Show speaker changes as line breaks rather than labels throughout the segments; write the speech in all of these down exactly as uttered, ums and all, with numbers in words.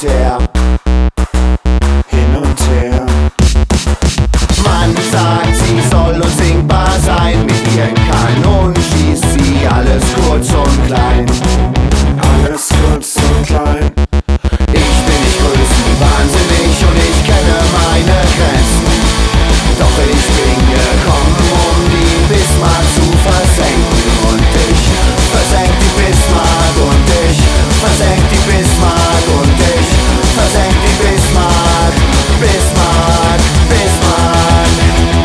und her, hin und her. Man sagt, sie soll unsinkbar sein, mit ihren Kanonen schießt sie alles kurz und klein. Alles kurz und klein. Ich bin nicht größenwahnsinnig und ich kenne meine Grenzen. Doch ich bin gekommen, um die Bismarck zu versenken. Und ich versenk die Bismarck und ich versenk die Bismarck und ich versenk die Bismarck. Bismarck, Bismarck.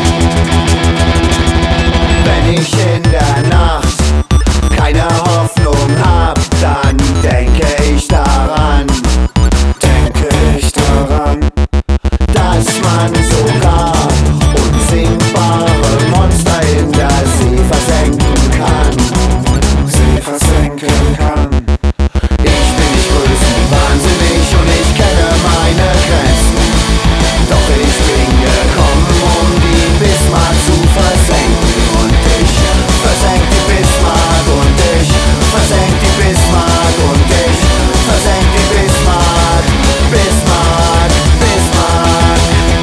Wenn ich in der Nacht keine Hoffnung hab, dann denke ich daran, denke ich daran, dass man sogar unsinkbare Monster in der See versenken kann, See versenken kann. Ich bin nicht größenwahnsinnig und ich kenne meine Grenzen. Doch ich bin gekommen, um die Bismarck zu versenken. Und ich versenk die Bismarck und ich versenk die Bismarck und ich versenk die Bismarck. Bismarck, Bismarck.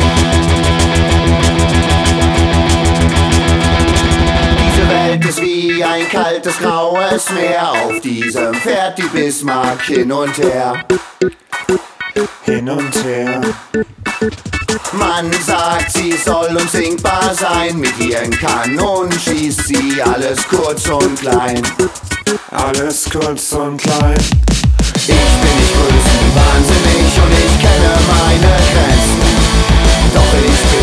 Diese Welt ist wie ein kaltes, graues Meer. Auf diesem fährt die Bismarck hin und her, hin und her. Man sagt, sie soll unsinkbar sein, mit ihren Kanonen schießt sie alles kurz und klein. Alles kurz und klein. Ich bin nicht größenwahnsinnig und ich kenne meine Grenzen. Doch ich